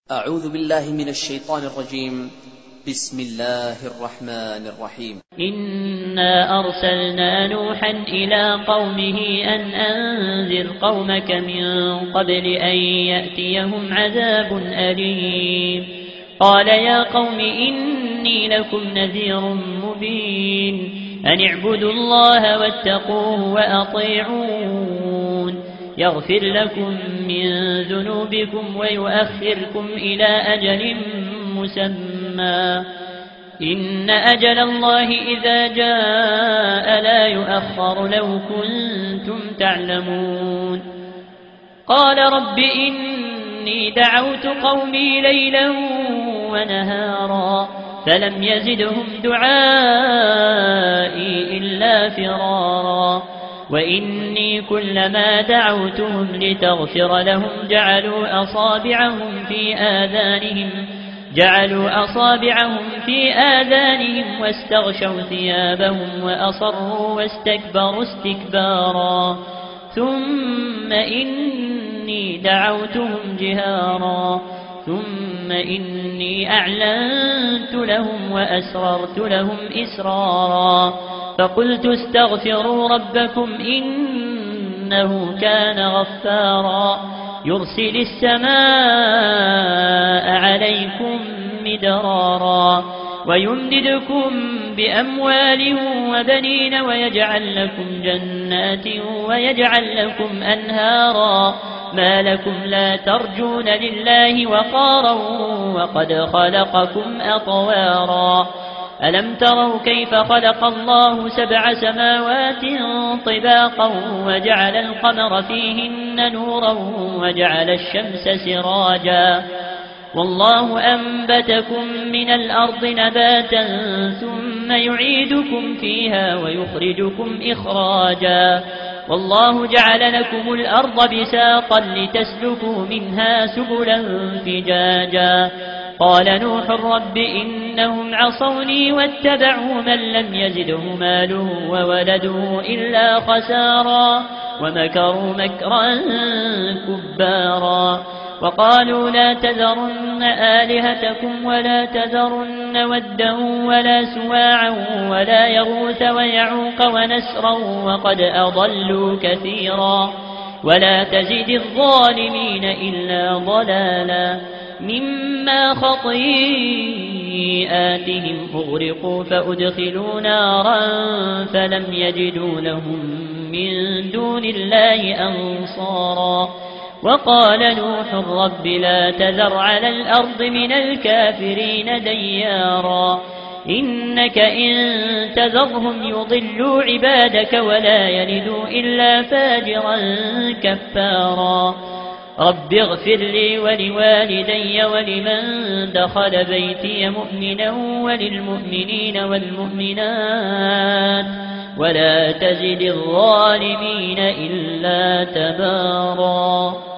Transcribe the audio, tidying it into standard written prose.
أعوذ بالله من الشيطان الرجيم. بسم الله الرحمن الرحيم. إنا أرسلنا نوحا إلى قومه أن أنذر قومك من قبل أن يأتيهم عذاب أليم. قال يا قوم إني لكم نذير مبين أن اعبدوا الله واتقوه وأطيعون يغفر لكم من ذنوبكم ويؤخركم إلى أجل مسمى إن أجل الله إذا جاء لا يؤخر لو كنتم تعلمون. قال رب إني دعوت قومي ليلا ونهارا فلم يزدهم دعائي إلا فرارا وإني كلما دعوتهم لتغفر لهم جعلوا أصابعهم في آذانهم واستغشوا ثيابهم وأصروا واستكبروا استكبارا ثم إني دعوتهم جهارا ثم إني أعلنت لهم وأسررت لهم إسرارا فقلت استغفروا ربكم إنه كان غفارا يرسل السماء عليكم مدرارا ويمددكم بأموال وبنين ويجعل لكم جنات ويجعل لكم أنهارا ما لكم لا ترجون لله وقارا وقد خلقكم أطوارا ألم تروا كيف خلق الله 7 سماوات طباقا وجعل القمر فيهن نورا وجعل الشمس سراجا والله أنبتكم من الأرض نباتا ثم يعيدكم فيها ويخرجكم إخراجا والله جعل لكم الأرض بساطا لتسلكوا منها سبلا فجاجا قال نوح رب إنهم عصوني واتبعوا من لم يزده ماله وولده إلا خسارا ومكروا مكرا كبارا وقالوا لا تذرن آلهتكم ولا تذرن ودا ولا سواعا ولا يغوث ويعوق ونسرا وقد أضلوا كثيرا ولا تزد الظالمين إلا ضلالا مما خطيئاتهم أغرقوا فأدخلوا نارا فلم يجدوا لهم من دون الله أنصارا وقال نوح رب لا تذر على الأرض من الكافرين ديارا إنك إن تذرهم يضلوا عبادك ولا يلدوا إلا فاجرا كفارا رب اغفر لي ولوالدي ولمن دخل بيتي مؤمنا وللمؤمنين والمؤمنات ولا تزد الظالمين إلا تبارا.